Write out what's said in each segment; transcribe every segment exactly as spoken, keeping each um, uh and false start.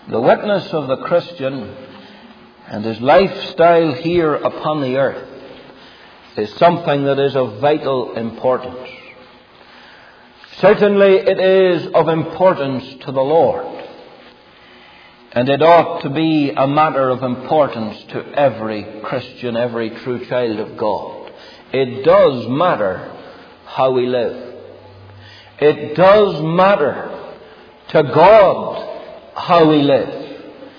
The witness of the Christian and his lifestyle here upon the earth is something that is of vital importance. Certainly it is of importance to the Lord, and it ought to be a matter of importance to every Christian, every true child of God. It does matter how we live. It does matter to God how we live.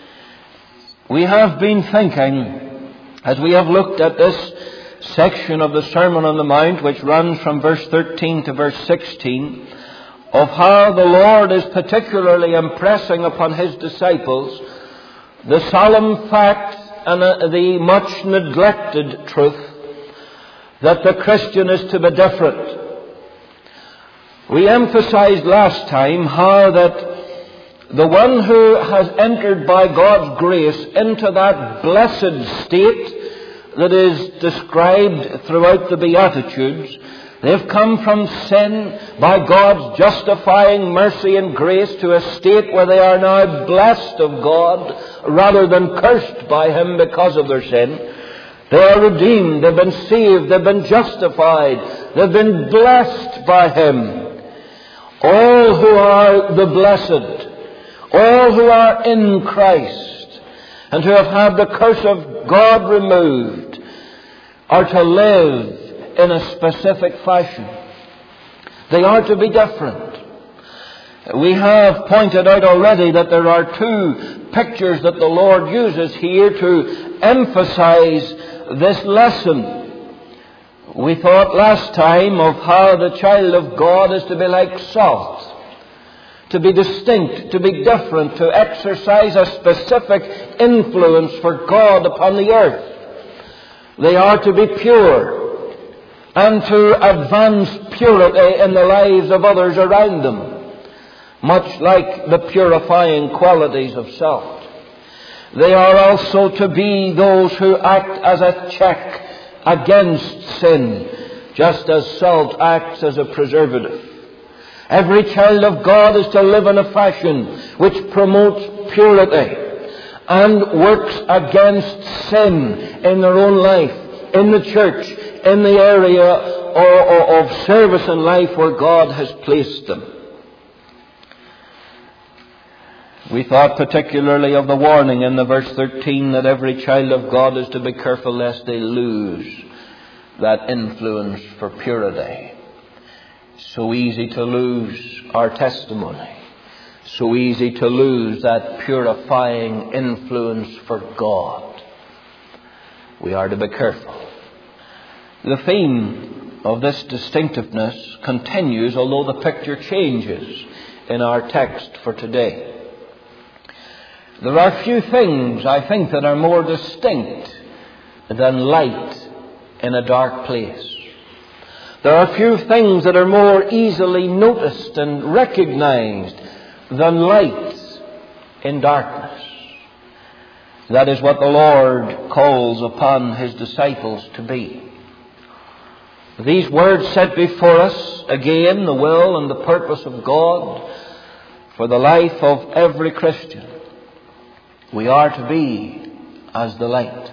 We have been thinking, as we have looked at this section of the Sermon on the Mount, which runs from verse thirteen to verse sixteen, of how the Lord is particularly impressing upon His disciples the solemn fact and the much neglected truth that the Christian is to be different. We emphasized last time how that the one who has entered by God's grace into that blessed state that is described throughout the Beatitudes, they've come from sin by God's justifying mercy and grace to a state where they are now blessed of God rather than cursed by Him because of their sin. They are redeemed, they've been saved, they've been justified, they've been blessed by Him. All who are the blessed, all who are in Christ and who have had the curse of God removed are to live in a specific fashion. They are to be different. We have pointed out already that there are two pictures that the Lord uses here to emphasize this lesson. We thought last time of how the child of God is to be like salt, to be distinct, to be different, to exercise a specific influence for God upon the earth. They are to be pure and to advance purity in the lives of others around them, much like the purifying qualities of salt. They are also to be those who act as a check against sin, just as salt acts as a preservative. Every child of God is to live in a fashion which promotes purity and works against sin in their own life, in the church, in the area or, or, of service in life where God has placed them. We thought particularly of the warning in the verse thirteen that every child of God is to be careful lest they lose that influence for purity. So easy to lose our testimony. So easy to lose that purifying influence for God. We are to be careful. The theme of this distinctiveness continues, although the picture changes in our text for today. There are few things, I think, that are more distinct than light in a dark place. There are few things that are more easily noticed and recognized than light in darkness. That is what the Lord calls upon His disciples to be. These words set before us, again, the will and the purpose of God for the life of every Christian. We are to be as the light.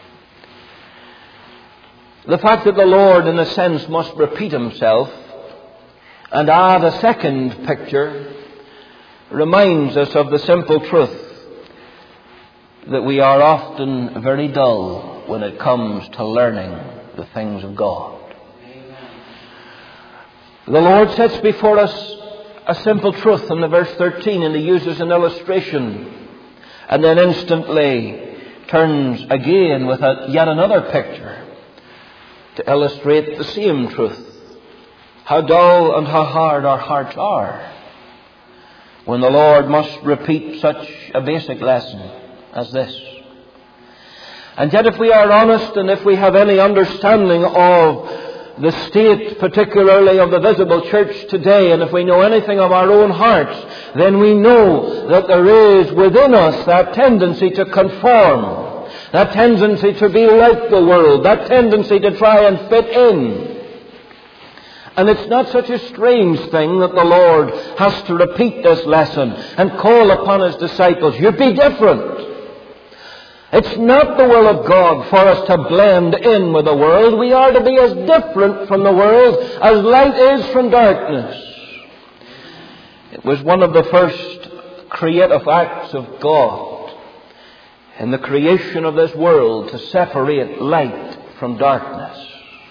The fact that the Lord, in a sense, must repeat Himself and add a second picture reminds us of the simple truth that we are often very dull when it comes to learning the things of God. The Lord sets before us a simple truth in the verse thirteen, and He uses an illustration and then instantly turns again with a, yet another picture to illustrate the same truth. How dull and how hard our hearts are when the Lord must repeat such a basic lesson as this. And yet, if we are honest and if we have any understanding of the state particularly of the visible church today, and if we know anything of our own hearts, then we know that there is within us that tendency to conform, that tendency to be like the world, that tendency to try and fit in. And it's not such a strange thing that the Lord has to repeat this lesson and call upon His disciples, you be different. It's not the will of God for us to blend in with the world. We are to be as different from the world as light is from darkness. It was one of the first creative acts of God in the creation of this world to separate light from darkness.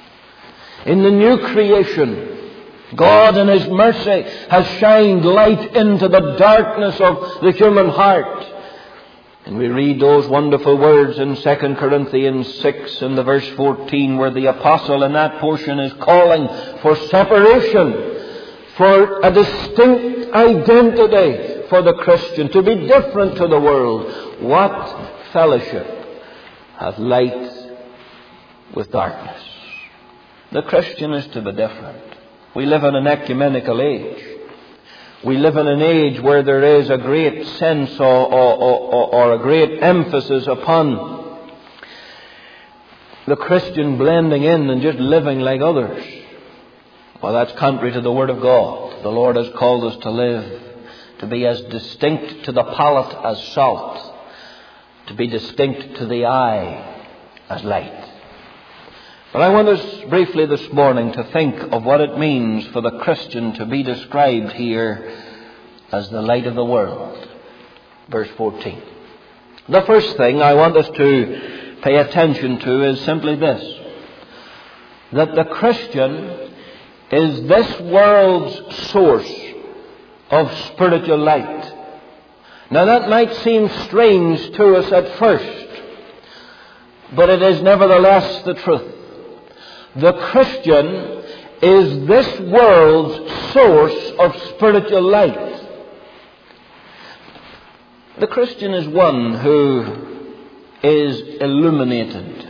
In the new creation, God in His mercy has shined light into the darkness of the human heart. And we read those wonderful words in Second Corinthians six in the verse fourteen, where the apostle in that portion is calling for separation, for a distinct identity for the Christian, to be different to the world. What fellowship hath light with darkness? The Christian is to be different. We live in an ecumenical age. We live in an age where there is a great sense or, or, or, or a great emphasis upon the Christian blending in and just living like others. Well, that's contrary to the Word of God. The Lord has called us to live, to be as distinct to the palate as salt, to be distinct to the eye as light. But I want us briefly this morning to think of what it means for the Christian to be described here as the light of the world. Verse fourteen. The first thing I want us to pay attention to is simply this: that the Christian is this world's source of spiritual light. Now that might seem strange to us at first, but it is nevertheless the truth. The Christian is this world's source of spiritual light. The Christian is one who is illuminated.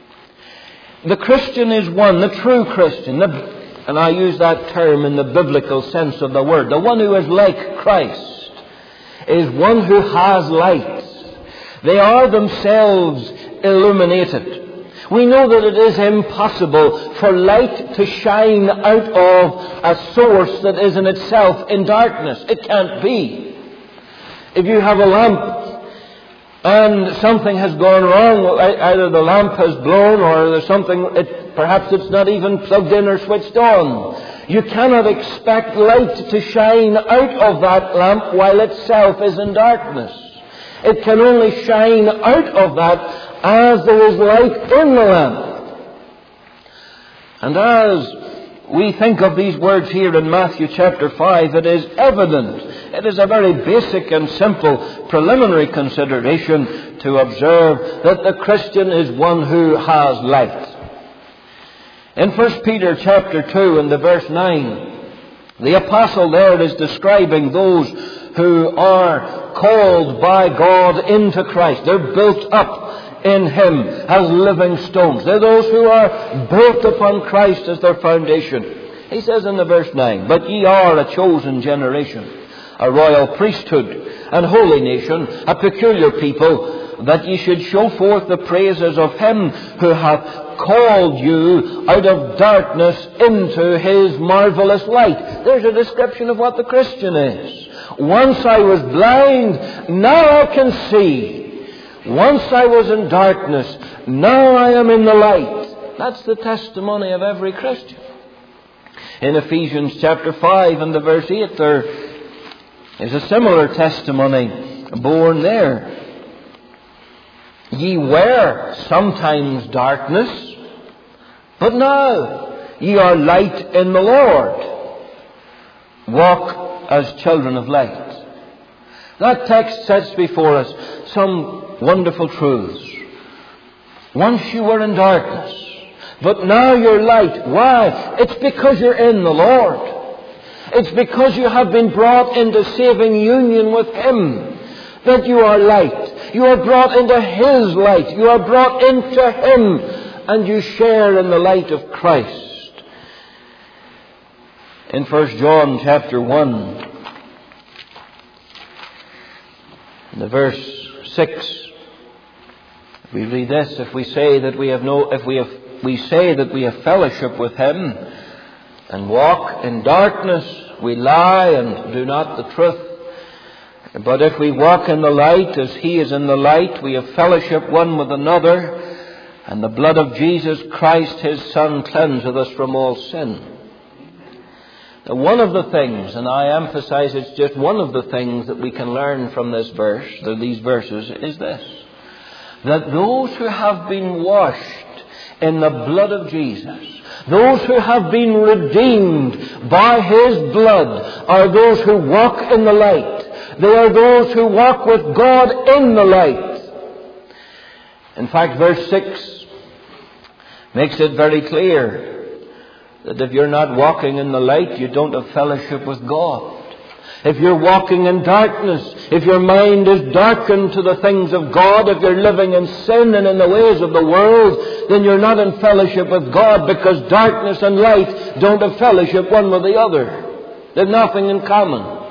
The Christian is one, the true Christian, the, and I use that term in the biblical sense of the word, the one who is like Christ, is one who has light. They are themselves illuminated. We know that it is impossible for light to shine out of a source that is in itself in darkness. It can't be. If you have a lamp and something has gone wrong, either the lamp has blown or there's something, it, perhaps it's not even plugged in or switched on. You cannot expect light to shine out of that lamp while itself is in darkness. It can only shine out of that as there is light in the lamp. And as we think of these words here in Matthew chapter five, it is evident, it is a very basic and simple preliminary consideration to observe that the Christian is one who has light. In First Peter chapter two and the verse nine, the apostle there is describing those who are called by God into Christ. They're built up in Him as living stones. They're those who are built upon Christ as their foundation. He says in the verse nine, "But ye are a chosen generation, a royal priesthood, and holy nation, a peculiar people, that ye should show forth the praises of Him who hath called you out of darkness into His marvelous light." There's a description of what the Christian is. Once I was blind, now I can see. Once I was in darkness, now I am in the light. That's the testimony of every Christian. In Ephesians chapter five and the verse eight, there is a similar testimony born there. "Ye were sometimes darkness, but now ye are light in the Lord. Walk as children of light." That text sets before us some wonderful truths. Once you were in darkness, but now you're light. Why? It's because you're in the Lord. It's because you have been brought into saving union with Him that you are light. You are brought into His light. You are brought into Him, and you share in the light of Christ. In First John chapter one, in the verse six, we read this: "If we say that we have no, if we have, we say that we have fellowship with Him, and walk in darkness, we lie and do not the truth. But if we walk in the light as He is in the light, we have fellowship one with another, and the blood of Jesus Christ, His Son, cleanseth us from all sin. Now, one of the things, and I emphasize it's just one of the things that we can learn from this verse, these verses, is this: that those who have been washed in the blood of Jesus, those who have been redeemed by His blood, are those who walk in the light. They are those who walk with God in the light. In fact, verse six makes it very clear that if you're not walking in the light, you don't have fellowship with God. If you're walking in darkness, if your mind is darkened to the things of God, if you're living in sin and in the ways of the world, then you're not in fellowship with God, because darkness and light don't have fellowship one with the other. They've nothing in common.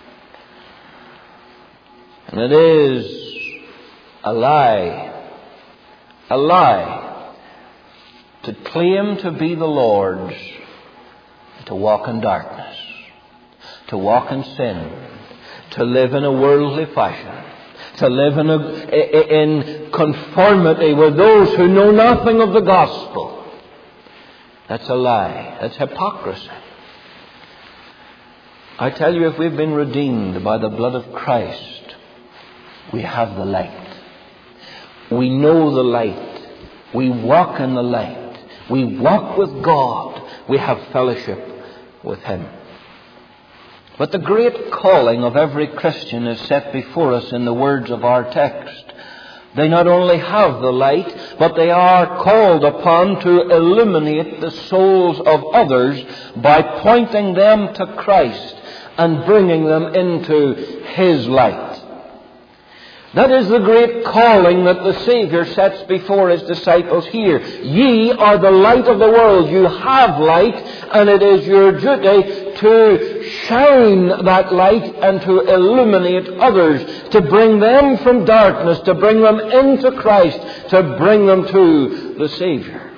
And it is a lie, a lie, to claim to be the Lord's, to walk in darkness, to walk in sin, to live in a worldly fashion, to live in, a, in conformity with those who know nothing of the gospel. That's a lie. That's hypocrisy. I tell you, if we've been redeemed by the blood of Christ, we have the light. We know the light. We walk in the light. We walk with God. We have fellowship with Him. But the great calling of every Christian is set before us in the words of our text. They not only have the light, but they are called upon to illuminate the souls of others by pointing them to Christ and bringing them into His light. That is the great calling that the Savior sets before His disciples here. Ye are the light of the world. You have light, and it is your duty to shine that light and to illuminate others, to bring them from darkness, to bring them into Christ, to bring them to the Savior.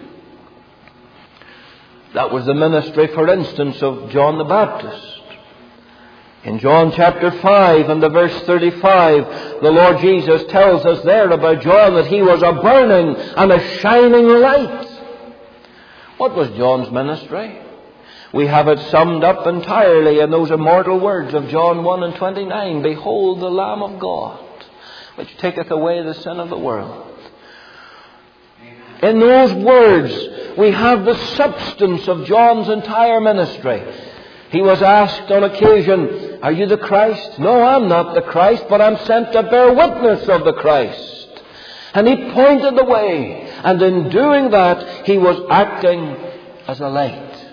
That was the ministry, for instance, of John the Baptist. In John chapter five and the verse thirty-five, the Lord Jesus tells us there about John that he was a burning and a shining light. What was John's ministry? We have it summed up entirely in those immortal words of John one and twenty-nine. Behold the Lamb of God, which taketh away the sin of the world. In those words, we have the substance of John's entire ministry. He was asked on occasion, are you the Christ? No, I'm not the Christ, but I'm sent to bear witness of the Christ. And he pointed the way. And in doing that, he was acting as a light.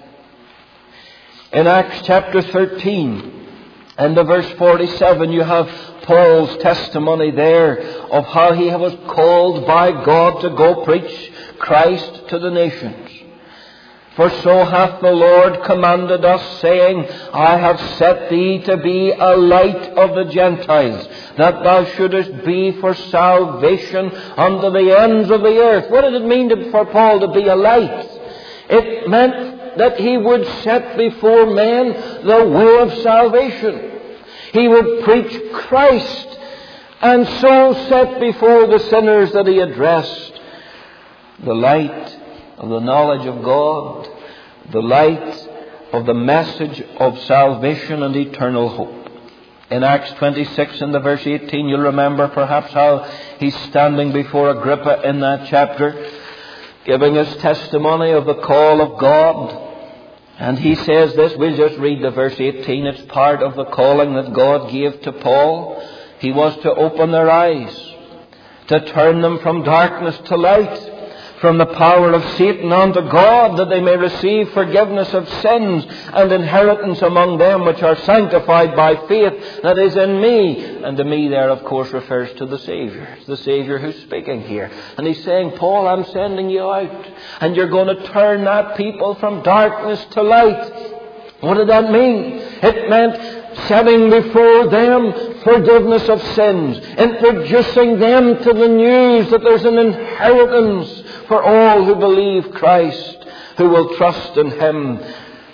In Acts chapter thirteen and the verse forty-seven, you have Paul's testimony there of how he was called by God to go preach Christ to the nations. For so hath the Lord commanded us, saying, I have set thee to be a light of the Gentiles, that thou shouldest be for salvation unto the ends of the earth. What did it mean to, for Paul to be a light? It meant that he would set before men the way of salvation. He would preach Christ, and so set before the sinners that he addressed the light of the knowledge of God, the light of the message of salvation and eternal hope. In Acts twenty-six and the verse eighteen, you'll remember perhaps how he's standing before Agrippa in that chapter, giving his testimony of the call of God. And he says this, we'll just read the verse eighteen. It's part of the calling that God gave to Paul. He was to open their eyes, to turn them from darkness to light, from the power of Satan unto God, that they may receive forgiveness of sins and inheritance among them which are sanctified by faith that is in me. And the me there, of course, refers to the Savior. It's the Savior who's speaking here. And he's saying, Paul, I'm sending you out, and you're going to turn that people from darkness to light. What did that mean? It meant setting before them forgiveness of sins, introducing them to the news that there's an inheritance for all who believe Christ, who will trust in Him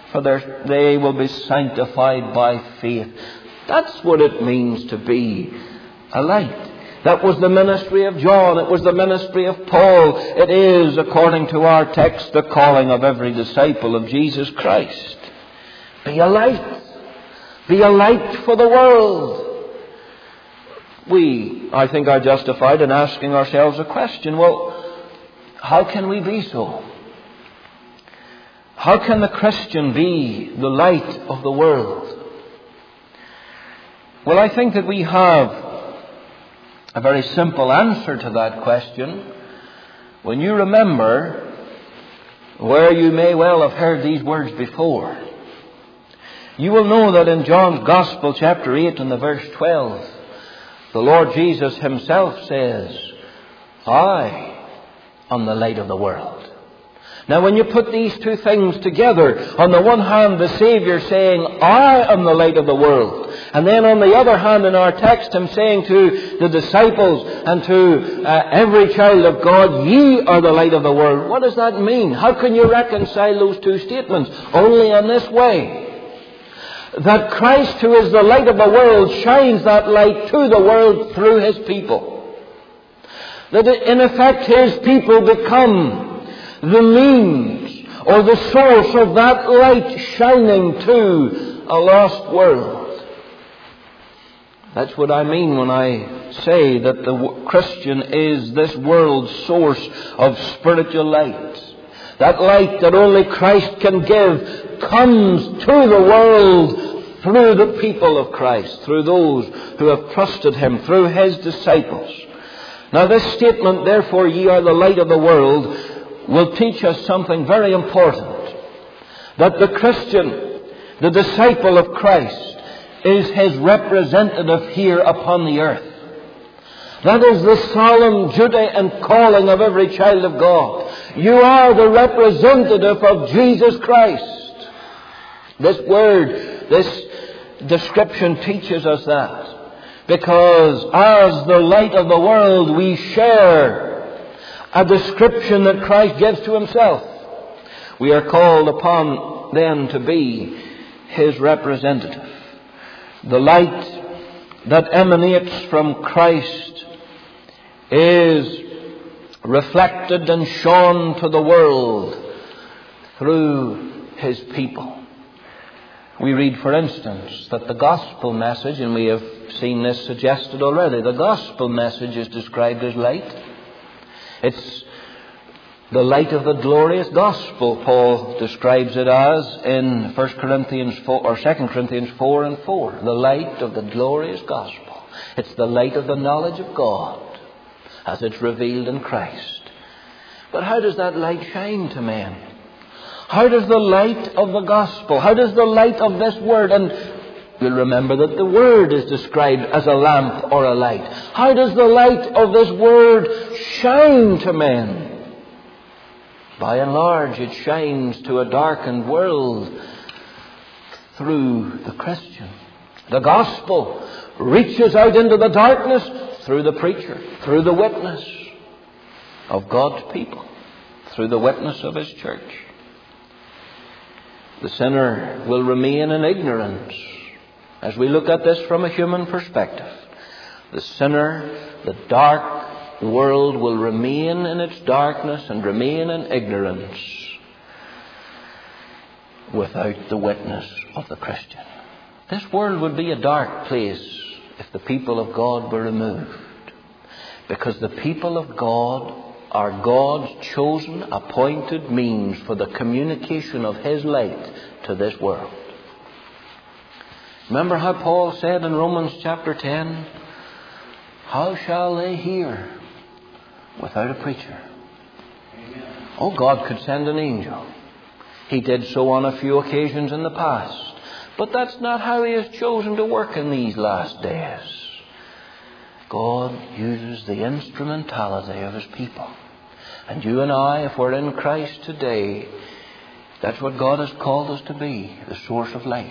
for their, they will be sanctified by faith. That's what it means to be a light. That was the ministry of John. It was the ministry of Paul. It is, according to our text, the calling of every disciple of Jesus Christ. Be a light. Be a light for the world. We, I think, are justified in asking ourselves a question. Well, how can we be so? How can the Christian be the light of the world? Well, I think that we have a very simple answer to that question when you remember where you may well have heard these words before. You will know that in John's Gospel, chapter eight and the verse twelve, the Lord Jesus himself says, I am the light of the world. Now, when you put these two things together, on the one hand, the Savior saying, I am the light of the world. And then on the other hand, in our text, him saying to the disciples and to uh, every child of God, ye are the light of the world. What does that mean? How can you reconcile those two statements? Only in this way. That Christ, who is the light of the world, shines that light to the world through his people. That in effect his people become the means or the source of that light shining to a lost world. That's what I mean when I say that the Christian is this world's source of spiritual light. That light that only Christ can give comes to the world through the people of Christ, through those who have trusted him, through his disciples. Now this statement, therefore ye are the light of the world, will teach us something very important. That the Christian, the disciple of Christ, is his representative here upon the earth. That is the solemn duty and calling of every child of God. You are the representative of Jesus Christ. This word, this description teaches us that. Because as the light of the world, we share a description that Christ gives to himself. We are called upon then to be his representative. The light that emanates from Christ is reflected and shone to the world through his people. We read, for instance, that the gospel message, and we have seen this suggested already, the gospel message is described as light. It's the light of the glorious gospel, Paul describes it as in First Corinthians four, or Second Corinthians four and four. The light of the glorious gospel. It's the light of the knowledge of God as it's revealed in Christ. But how does that light shine to men? How does the light of the gospel, how does the light of this word, and you'll remember that the word is described as a lamp or a light. How does the light of this word shine to men? By and large, it shines to a darkened world through the Christian. The gospel reaches out into the darkness through the preacher, through the witness of God's people, through the witness of his church. The sinner will remain in ignorance. As we look at this from a human perspective, the sinner, the dark world will remain in its darkness and remain in ignorance without the witness of the Christian. This world would be a dark place if the people of God were removed, because the people of God are God's chosen, appointed means for the communication of his light to this world. Remember how Paul said in Romans chapter ten, how shall they hear without a preacher? Amen. Oh, God could send an angel. He did so on a few occasions in the past. But that's not how he has chosen to work in these last days. God uses the instrumentality of his people. And you and I, if we're in Christ today, that's what God has called us to be, the source of light.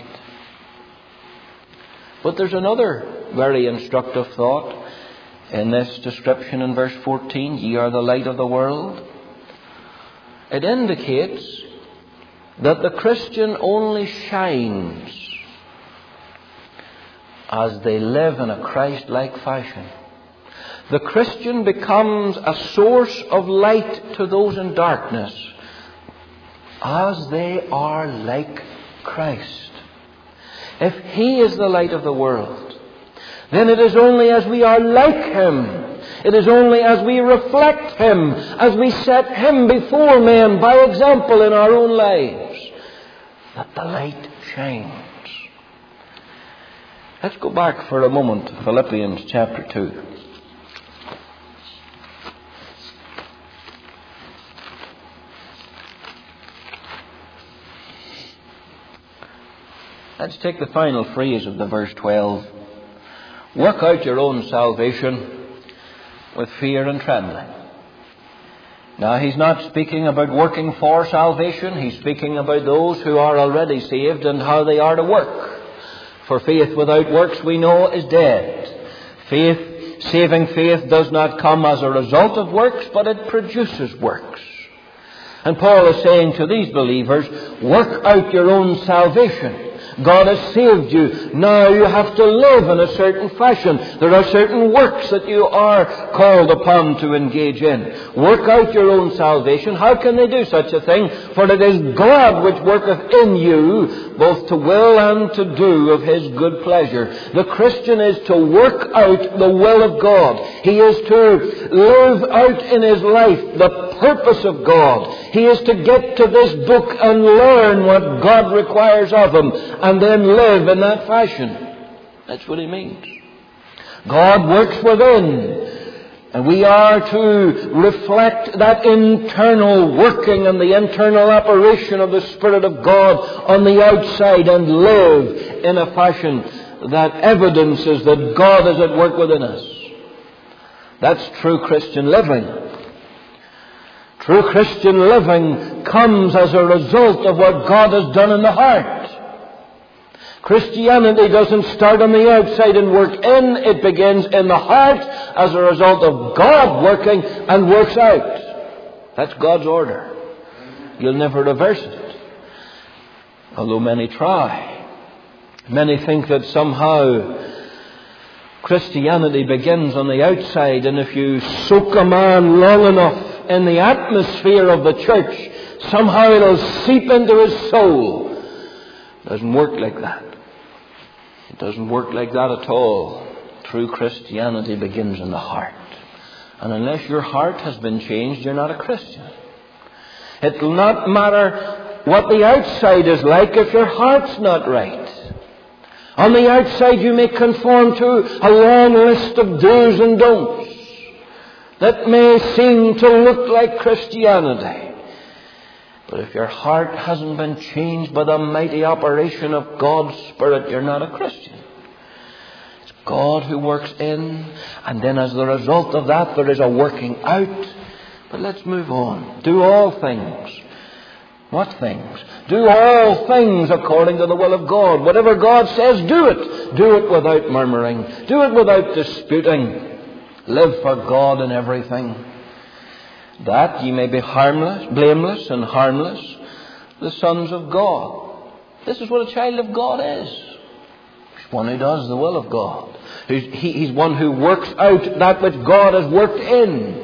But there's another very instructive thought in this description in verse fourteen, ye are the light of the world. It indicates that the Christian only shines as they live in a Christ-like fashion. The Christian becomes a source of light to those in darkness as they are like Christ. If He is the light of the world, then it is only as we are like Him, it is only as we reflect Him, as we set Him before men by example in our own lives, that the light shines. Let's go back for a moment to Philippians chapter two. Let's take the final phrase of the verse twelve. Work out your own salvation with fear and trembling. Now, he's not speaking about working for salvation. He's speaking about those who are already saved and how they are to work. For faith without works, we know, is dead. Faith, saving faith, does not come as a result of works, but it produces works. And Paul is saying to these believers, work out your own salvation. God has saved you. Now you have to live in a certain fashion. There are certain works that you are called upon to engage in. Work out your own salvation. How can they do such a thing? For it is God which worketh in you, both to will and to do of His good pleasure. The Christian is to work out the will of God. He is to live out in his life the purpose of God. He is to get to this book and learn what God requires of him, and then live in that fashion. That's what he means. God works within, and we are to reflect that internal working and the internal operation of the Spirit of God on the outside and live in a fashion that evidences that God is at work within us. That's true Christian living. True Christian living comes as a result of what God has done in the heart. Christianity doesn't start on the outside and work in. It begins in the heart as a result of God working and works out. That's God's order. You'll never reverse it. Although many try. Many think that somehow Christianity begins on the outside, and if you soak a man long enough in the atmosphere of the church, somehow it'll seep into his soul. It doesn't work like that. It doesn't work like that at all. True Christianity begins in the heart. And unless your heart has been changed, you're not a Christian. It will not matter what the outside is like if your heart's not right. On the outside you may conform to a long list of do's and don'ts that may seem to look like Christianity. But if your heart hasn't been changed by the mighty operation of God's Spirit, you're not a Christian. It's God who works in, and then as the result of that there is a working out. But let's move on. Do all things. What things? Do all things according to the will of God. Whatever God says, do it. Do it without murmuring. Do it without disputing. Live for God in everything, that ye may be harmless, blameless and harmless, the sons of God. This is what a child of God is. He's one who does the will of God. He's, he, he's one who works out that which God has worked in.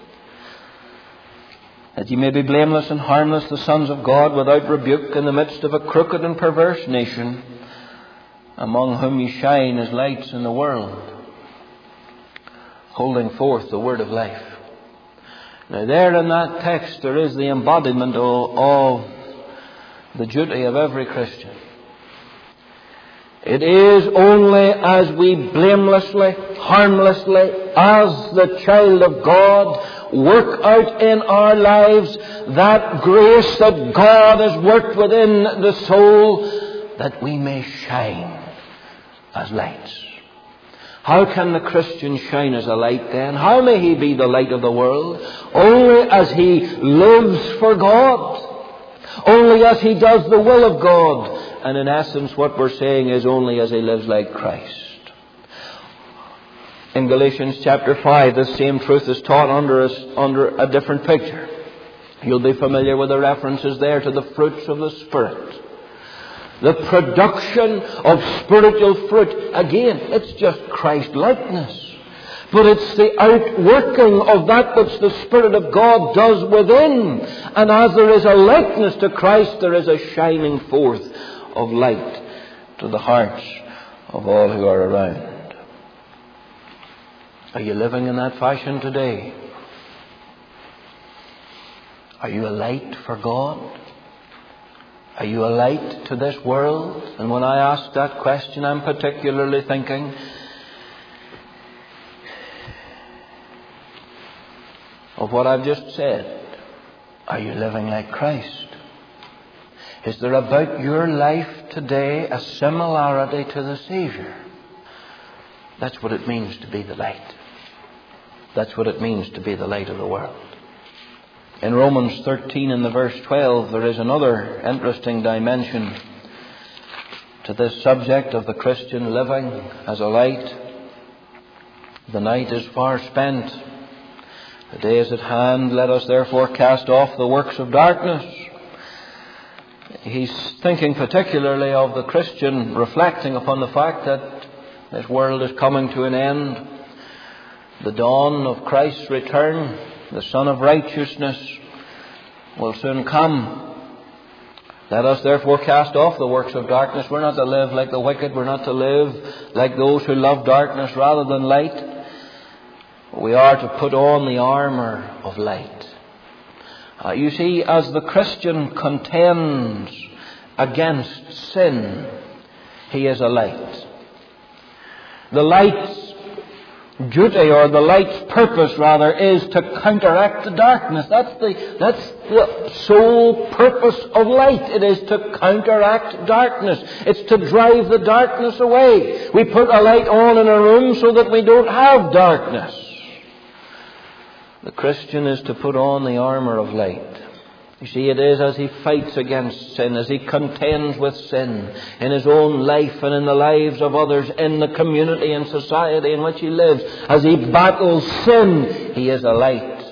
That ye may be blameless and harmless, the sons of God, without rebuke, in the midst of a crooked and perverse nation, among whom ye shine as lights in the world, holding forth the word of life. Now there in that text there is the embodiment of, of the duty of every Christian. It is only as we blamelessly, harmlessly, as the child of God, work out in our lives that grace that God has worked within the soul, that we may shine as lights. How can the Christian shine as a light then? How may he be the light of the world? Only as he lives for God. Only as he does the will of God. And in essence what we're saying is only as he lives like Christ. In Galatians chapter five, this same truth is taught under a, under a different picture. You'll be familiar with the references there to the fruits of the Spirit. The production of spiritual fruit. Again, it's just Christ-likeness. But it's the outworking of that which the Spirit of God does within. And as there is a likeness to Christ, there is a shining forth of light to the hearts of all who are around. Are you living in that fashion today? Are you a light for God? Are you a light to this world? And when I ask that question, I'm particularly thinking of what I've just said. Are you living like Christ? Is there about your life today a similarity to the Savior? That's what it means to be the light. That's what it means to be the light of the world. In Romans thirteen and the verse twelve, there is another interesting dimension to this subject of the Christian living as a light. The night is far spent. The day is at hand. Let us therefore cast off the works of darkness. He's thinking particularly of the Christian, reflecting upon the fact that this world is coming to an end. The dawn of Christ's return, the Son of Righteousness, will soon come. Let us therefore cast off the works of darkness. We're not to live like the wicked. We're not to live like those who love darkness rather than light. We are to put on the armour of light. Uh, you see, as the Christian contends against sin, he is a light. The light's duty, or the light's purpose rather, is to counteract the darkness. That's the, that's the sole purpose of light. It is to counteract darkness. It's to drive the darkness away. We put a light on in a room so that we don't have darkness. The Christian is to put on the armour of light. You see, it is as he fights against sin, as he contends with sin in his own life and in the lives of others, in the community and society in which he lives. As he battles sin, he is a light.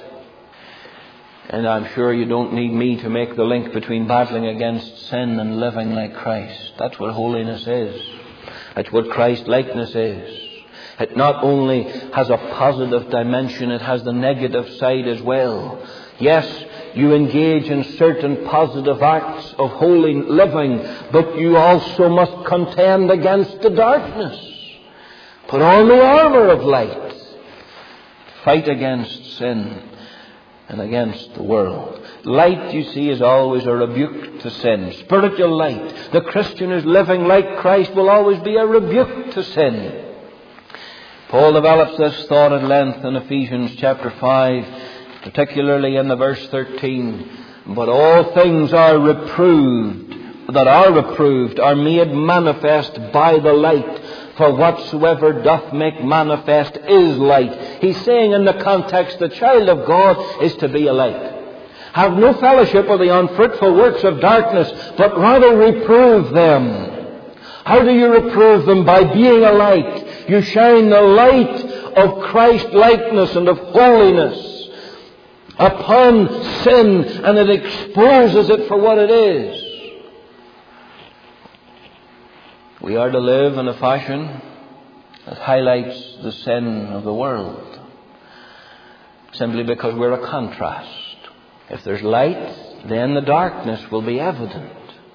And I'm sure you don't need me to make the link between battling against sin and living like Christ. That's what holiness is. That's what Christ-likeness is. It not only has a positive dimension, it has the negative side as well. Yes, you engage in certain positive acts of holy living, but you also must contend against the darkness. Put on the armour of light. Fight against sin and against the world. Light, you see, is always a rebuke to sin. Spiritual light. The Christian who's living like Christ will always be a rebuke to sin. Paul develops this thought at length in Ephesians chapter five, particularly in the verse thirteen. But all things are reproved, that are reproved, are made manifest by the light. For whatsoever doth make manifest is light. He's saying in the context, the child of God is to be a light. Have no fellowship with the unfruitful works of darkness, but rather reprove them. How do you reprove them? By being a light. You shine the light of Christ-likeness and of holiness upon sin, and it exposes it for what it is. We are to live in a fashion that highlights the sin of the world, simply because we're a contrast. If there's light, then the darkness will be evident.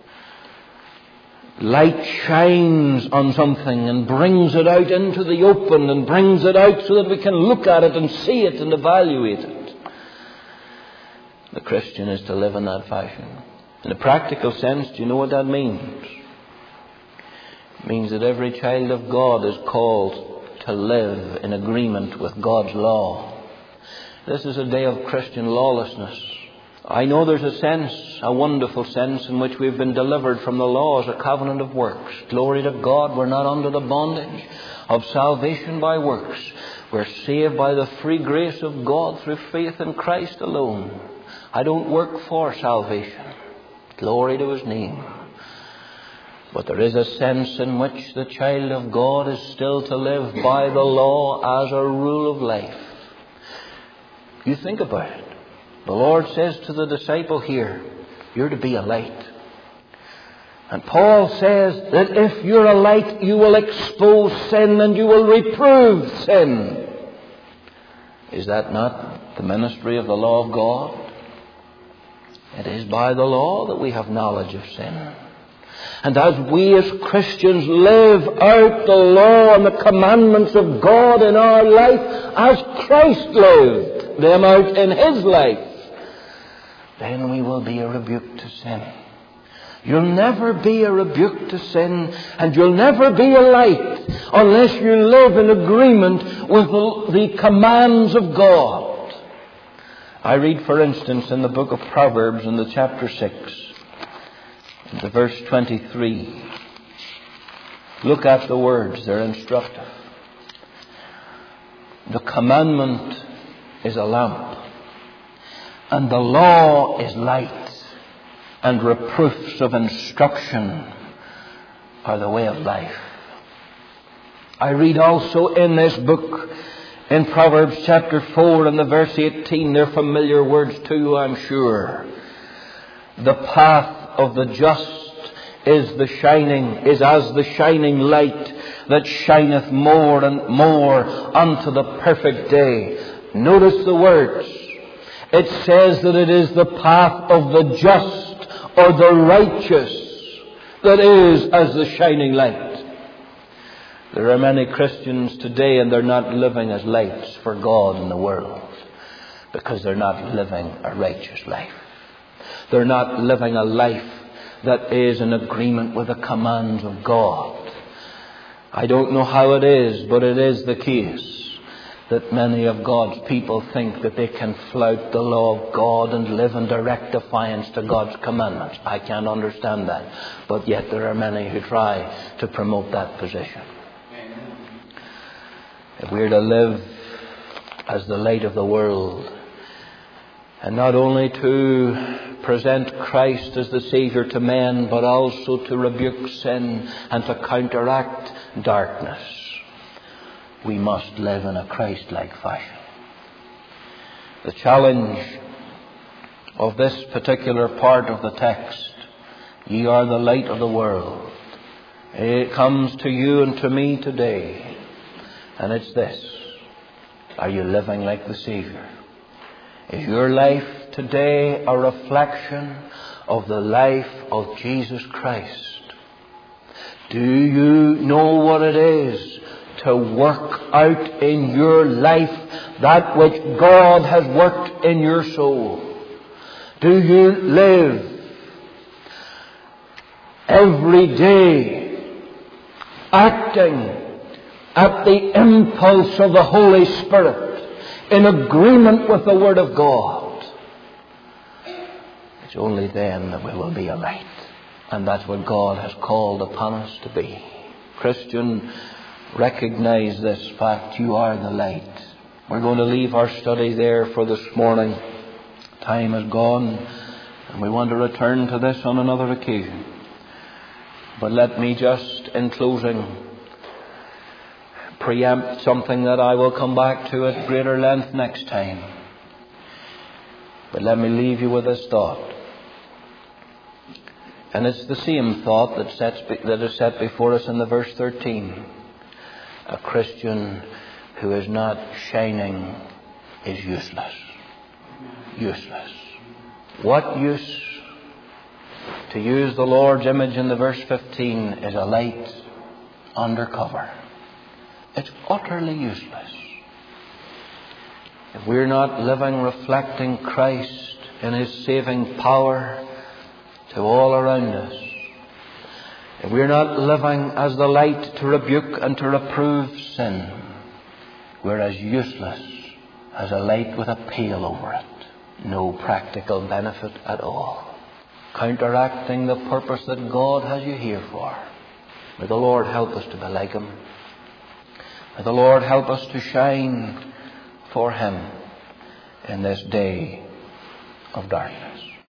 Light shines on something and brings it out into the open, and brings it out so that we can look at it and see it and evaluate it. The Christian is to live in that fashion. In a practical sense, do you know what that means? It means that every child of God is called to live in agreement with God's law. This is a day of Christian lawlessness. I know there's a sense, a wonderful sense, in which we've been delivered from the law as a covenant of works. Glory to God, we're not under the bondage of salvation by works. We're saved by the free grace of God through faith in Christ alone. I don't work for salvation. Glory to His name. But there is a sense in which the child of God is still to live by the law as a rule of life. You think about it. The Lord says to the disciple here, you're to be a light. And Paul says that if you're a light, you will expose sin and you will reprove sin. Is that not the ministry of the law of God? It is by the law that we have knowledge of sin. And as we as Christians live out the law and the commandments of God in our life as Christ lived them out in His life, then we will be a rebuke to sin. You'll never be a rebuke to sin, and you'll never be a light unless you live in agreement with the, the commands of God. I read, for instance, in the book of Proverbs in the chapter six, in the verse twenty-three. Look at the words, they're instructive. The commandment is a lamp, and the law is light, and reproofs of instruction are the way of life. I read also in this book, in Proverbs chapter four and the verse eighteen, they're familiar words to you, I'm sure. The path of the just is the shining, is as the shining light that shineth more and more unto the perfect day. Notice the words. It says that it is the path of the just or the righteous that is as the shining light. There are many Christians today, and they're not living as lights for God in the world because they're not living a righteous life. They're not living a life that is in agreement with the commands of God. I don't know how it is, but it is the case that many of God's people think that they can flout the law of God and live in direct defiance to God's commandments. I can't understand that. But yet there are many who try to promote that position. If we're to live as the light of the world, and not only to present Christ as the Saviour to men, but also to rebuke sin and to counteract darkness, we must live in a Christ-like fashion. The challenge of this particular part of the text, ye are the light of the world, it comes to you and to me today. And it's this: are you living like the Saviour? Is your life today a reflection of the life of Jesus Christ? Do you know what it is to work out in your life that which God has worked in your soul? Do you live every day acting at the impulse of the Holy Spirit in agreement with the Word of God? It's only then that we will be a light. And that's what God has called upon us to be. Christian, recognize this fact. You are the light. We're going to leave our study there for this morning. Time is gone, and we want to return to this on another occasion. But let me just, in closing, preempt something that I will come back to at greater length next time. But let me leave you with this thought. And it's the same thought that, sets, that is set before us in the verse thirteen. A Christian who is not shining is useless. Useless. What use? To use the Lord's image in the verse fifteen, is a light under cover. It's utterly useless. If we're not living reflecting Christ in His saving power to all around us, if we're not living as the light to rebuke and to reprove sin, we're as useless as a light with a pail over it. No practical benefit at all. Counteracting the purpose that God has you here for. May the Lord help us to be like Him. May the Lord help us to shine for Him in this day of darkness.